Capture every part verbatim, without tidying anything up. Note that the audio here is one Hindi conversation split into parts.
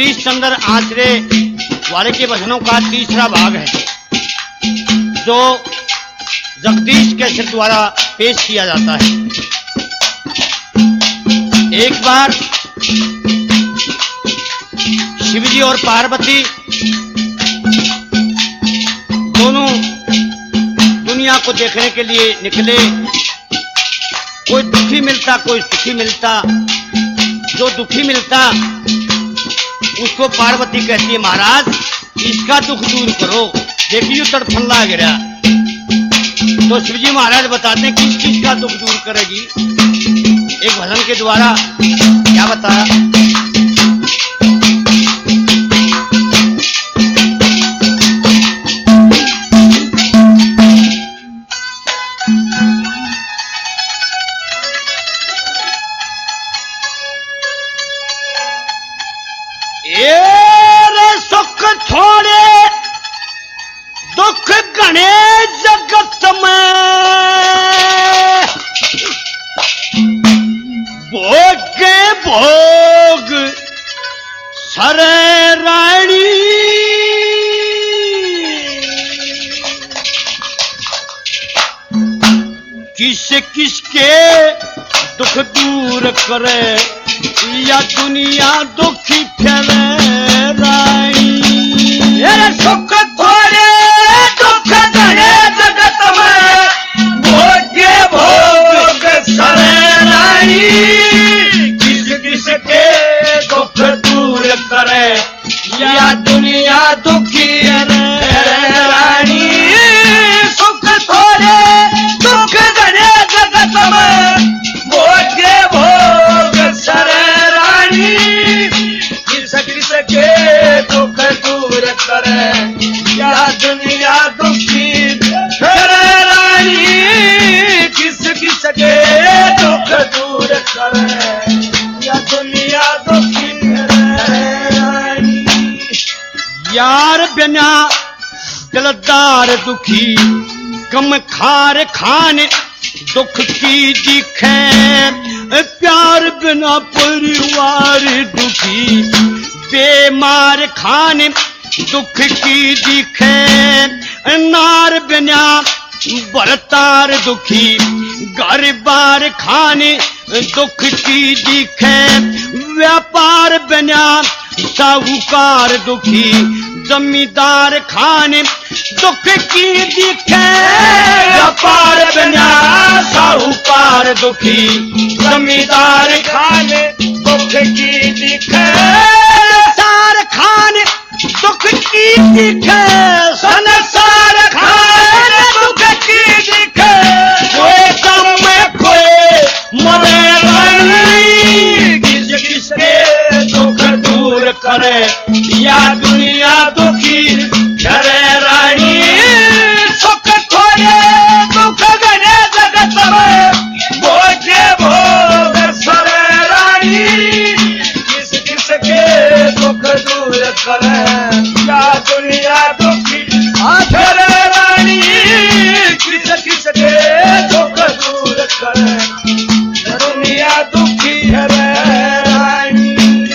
जगदीश चंद्र आचरे वाले के भजनों का तीसरा भाग है जो जगदीश कैसेट द्वारा पेश किया जाता है। एक बार शिवजी और पार्वती दोनों दुनिया को देखने के लिए निकले। कोई दुखी मिलता, कोई सुखी मिलता। जो दुखी मिलता उसको पार्वती कहती है, महाराज इसका दुख दूर करो, देखिए तड़फल्ला गिरा। तो शिवजी महाराज बताते हैं किस चीज का दुख दूर करेगी। एक भजन के द्वारा क्या बताया। ये सुख थोड़े दुख घने जगत में, भोगे भोग सरे रानी। किस किसके दुख दूर करे या दुनिया दुखी फैले राई। ये सुख थोड़े दुख घने जगत में, भोगे भोग सरे राई। किस किस के दुख दूर करे या दुनिया दुखी रानी। सुख थोड़े दुख घने जगत में, भोगे भोग सरे रानी। किस किस के दुख दूर करे या दुनिया दुखी करे रानी। किस किस के दुख दूर करे या दुनिया दुखी करे रानी। यार बिना दिलदार दुखी, कम खार खान दुख की दिखे। प्यार बिना परिवार दुखी, बेमार खान दुख की दिखे। नार बिना बरतार दुखी, घर बार खाने दुख की दिखे। व्यापार बिना साहूकार दुखी, जमींदार खाने दुख की दिखे। व्यापार बिना साहूकार दुखी, जमींदार खाने दुख की दिखे। सार खान दुख की दिखे, संसार खाने दुख की दिखे। कोई दम में कोई मरे रानी। किस किस के दुख दूर करे या दुनिया दुखी करे रानी। सुख थोड़े दुख घने जगत में, भोगे भोग सरे रानी। किस किस के दुख दूर करे या दुनिया दुखी करे रानी। किस किस के दुख दूर करे दुनिया दुखी करे रानी।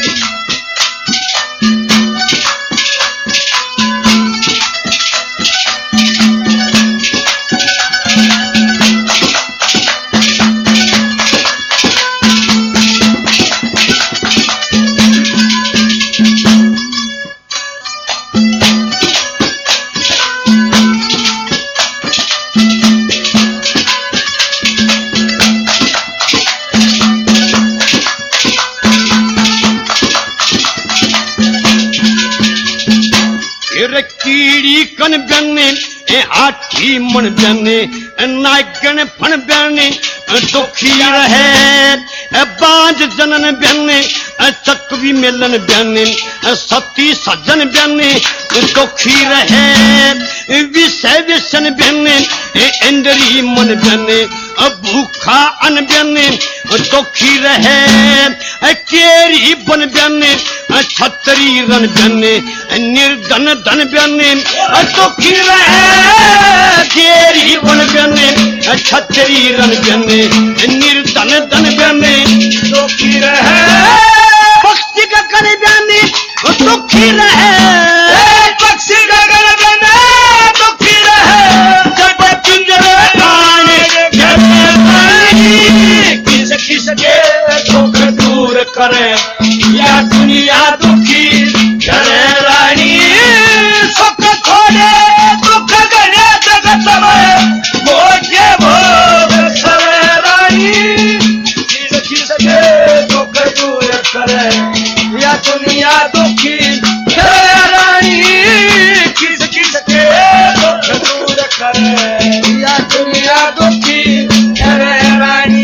कीड़ी कन बने हाथी मन बने, नागन फन बने दुखी रहे। बांझ जनन बने चकवी मेलन बने, सती सज्जन बने दुखी रहे। विषय व्यसन बने इंद्री मन बने, भूखा अन बने दुखी रहे। केरी बन बने छतरी रन बने, निर्धन धन बने दुखी रहे। केरी बन बने छतरी रन बने, निर्धन धन बने दुखी रहे। भक्ति का कर बने दुखी रहे, पक्षी गगन में दुखी रहे, जब पिंजरे लाने किस किस के दुख दूर करे, या दुनिया दुखी करे रानी, सुख खोले दुख गणे जगत में, भोगे भोग सवे रानी, किस किस के दुख दूर करे, या दुनिया दुखी करे रानी, किस किस के दुख दूर करे, या दुनिया दुखी करे रानी।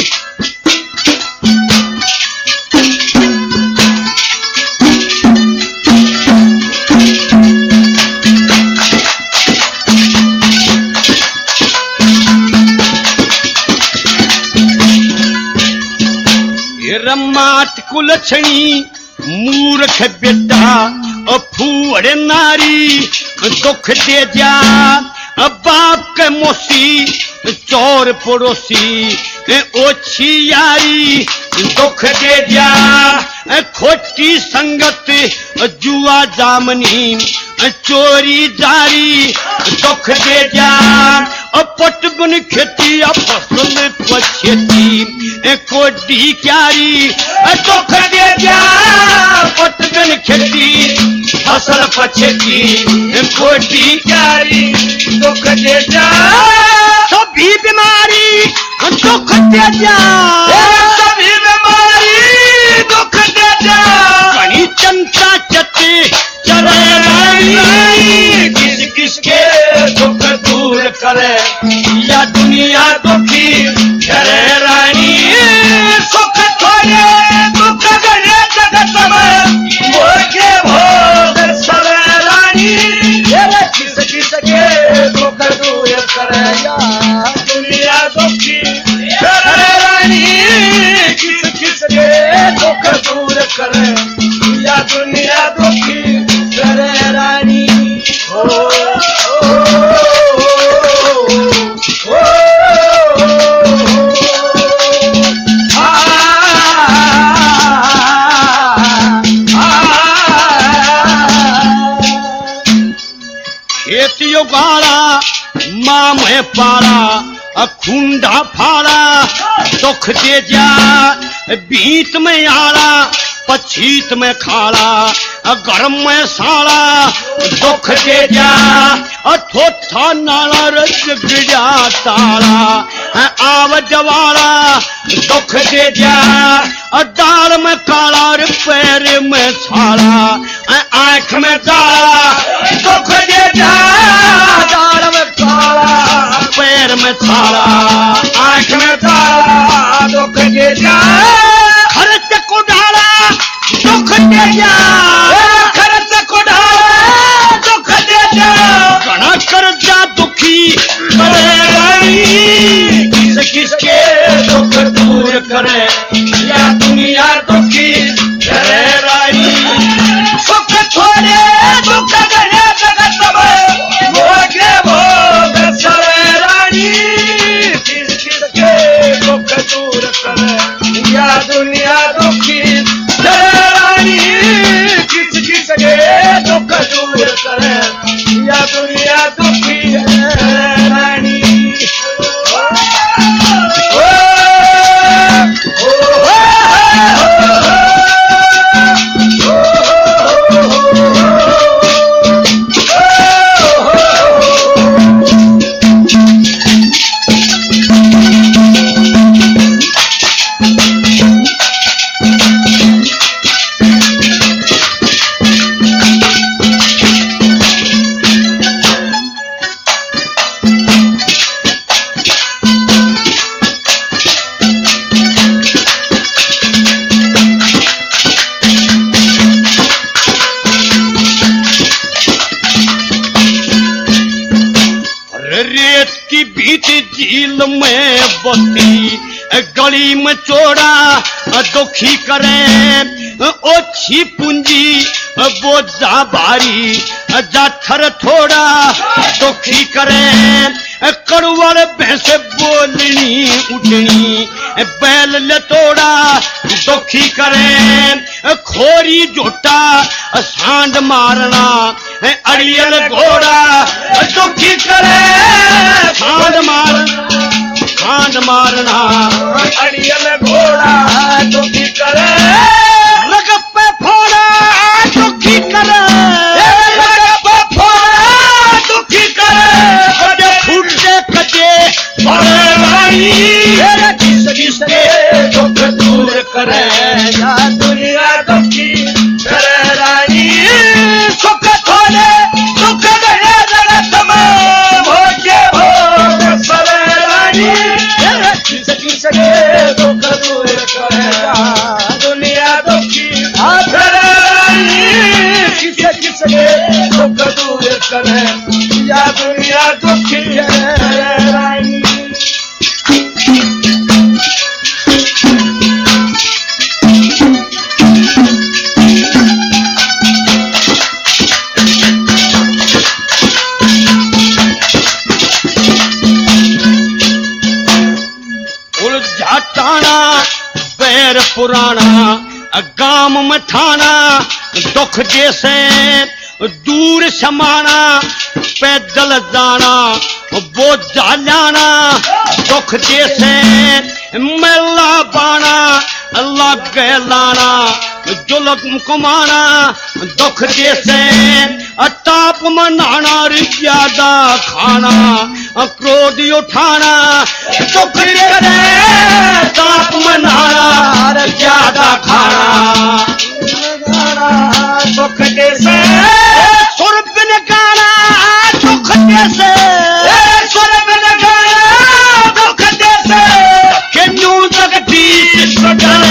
रम्माट कुलछणी मूर्ख बेटा, फूड़ नारी दुख दे जा, बाप के मोसी चोर पड़ोसी, ओछी यारी दुख दे जा, खोटी संगत जुआ जामनी, चोरी जारी दुख दे जा, पटबन खेती फसल पछेती, कोडी क्यारी दुख दे जा, पटबन खेती फसल पछेती, कोडी क्यारी दुख दे जा, सभी बीमारी दुख दे जा, सभी बीमारी दुख दे जा, कहीं चंता चते चले रानी, किस किस के दुख दूर करे, या दुनिया दुखी करे रानी, सुख खोले दुख गणे जगत में, भोगे भोग सवे रानी, किस किस के दुख दूर करे, या दुनिया दुखी करे रानी, किस किस के दुख दूर करे, या दुनिया दुखी करे रानी। ओ, ओ, ओ, ओ, आ, खेती उगाड़ा माँ में पारा, खूंडा फाड़ा दुख दे जा, बीत में आड़ा पछीत में खाड़ा, गरम में साड़ा दुख दे जा, थोथा नाला रस गिरा ताड़ा, आव जवाड़ा दुख दे जा, डाल में काला पैर में छाड़ा, आंख में ताड़ा दुख दे जा, डाल में काला पैर में छाड़ा, आंख में ताला दुख दे जा, खर्च को डाला दुख दे जा, खर्च को डाला दुख दे जा, घना कर्जा दुखी करे रानी, किस किस के दुख दूर करे, या दुनिया दुखी करे रानी, सुख छोड़े दुख गणे जगत में, भोगे भोग सवे रानी, किस किस के दुख दूर करे, या दुनिया दुखी करे रानी, किस किस के दुख दूर करे, या दुनिया दुखी करे रानी। ओ, ओ, ओ, रेत की बीती झील में बसी, गली में चोड़ा दुखी करे, ओछी पूंजी बोझा भारी, जाथर थोड़ा दुखी करे, कड़वड़ भैंस बोलनी उठनी बैल लतोड़ा दुखी करे खोरी झोटा सांड मारना अड़ियल घोड़ा दुखी करे सांड मारना सांड मारना अड़ियल घोड़ा दुखी करे लग पे फोड़ा दुखी करे लग पे फोड़ा दुखी करे फूटे कजे जिसके दुख दूर करे या दुनिया दुखी करे रानी सुख थोड़े दुख गए जगत में भोगे भोग सरे रानी जिसके दुख दूर करे दुनिया दुखी करे रानी किसे किसके दुख दूर करे या दुनिया दुखी करे रानी टाना बैर पुराना गाम में ठाना दुख जैसे दूर समाना पैदल जाना बोझा लाना दुख जैसे मेला बाना लग लाना जुल्म कमाना दुख जैसे ताप मनाना ज्यादा खाना क्रोध उठाना दुख जैसे ताप मनाना ज्यादा खाना दुख जैसे सुर बिन गाना दुख जैसे सुर बिन गाना दुख जैसे कि न्यू जगदीश